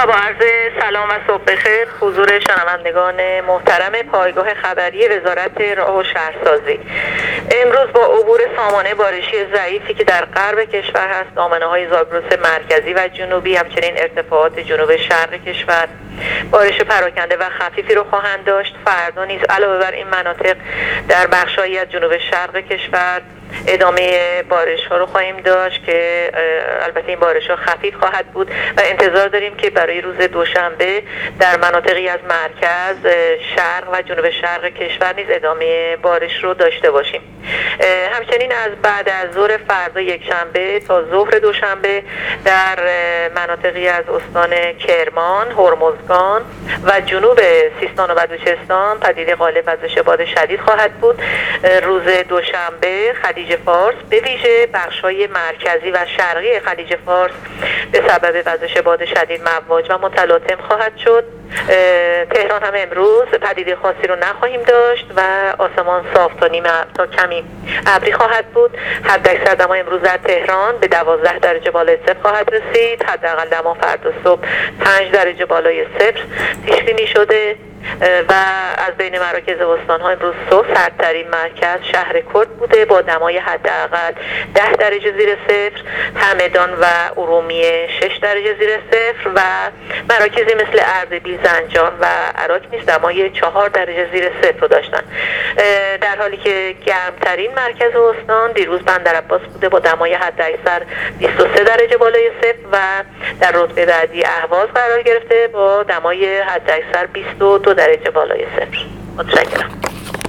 و با عرض سلام و صبح بخیر حضور شنوندگان محترم پایگاه خبری وزارت راه و شهرسازی. امروز با عبور سامانه بارشی ضعیفی که در غرب کشور هست، دامنه‌های زاگرس مرکزی و جنوبی، همچنین ارتفاعات جنوب شرق کشور بارش پراکنده و خفیفی رو خواهند داشت. فردا نیز علاوه بر این مناطق در بخش‌هایی از جنوب شرق کشور ادامه بارش ها رو خواهیم داشت که البته این بارش ها خفیف خواهد بود و انتظار داریم که برای روز دوشنبه در مناطقی از مرکز، شرق و جنوب شرق کشور نیز ادامه بارش رو داشته باشیم. همچنین از بعد از ظهر فردا یکشنبه تا ظهر دوشنبه در مناطقی از استان کرمان، هرمزگان و جنوب سیستان و بلوچستان پدیده غالب وزش باد شدید خواهد بود. روز دوشنبه خلیج فارس به ویژه بخش‌های مرکزی و شرقی خلیج فارس به سبب وزش باد شدید مواج و متلاطم خواهد شد. تهران هم امروز پدیده خاصی رو نخواهیم داشت و آسمان صاف تا نیمه تا کمی ابری خواهد بود. حداکثر دما امروز در تهران به 12 درجه بالای صفر خواهد رسید. حداقل دما فردا صبح 5 درجه بالای صفر پیش بینی شده و از بین مراکز استان‌ها امروز صبح سردترین مرکز شهر کرد بوده با دمای حداقل 10 درجه زیر صفر، همدان و ارومیه 6 درجه زیر صفر و مراکزی مثل اردبیل، زنجان و عراق نیز دمای 4 درجه زیر صفر رو داشتن. در حالی که گرمترین مرکز استان دیروز بندرعباس بوده با دمای حداکثر 23 درجه بالای صفر و در رتبه بعدی اهواز قرار گرفته با دمای حداکثر 22 درجه بالای صفر. متشکرم.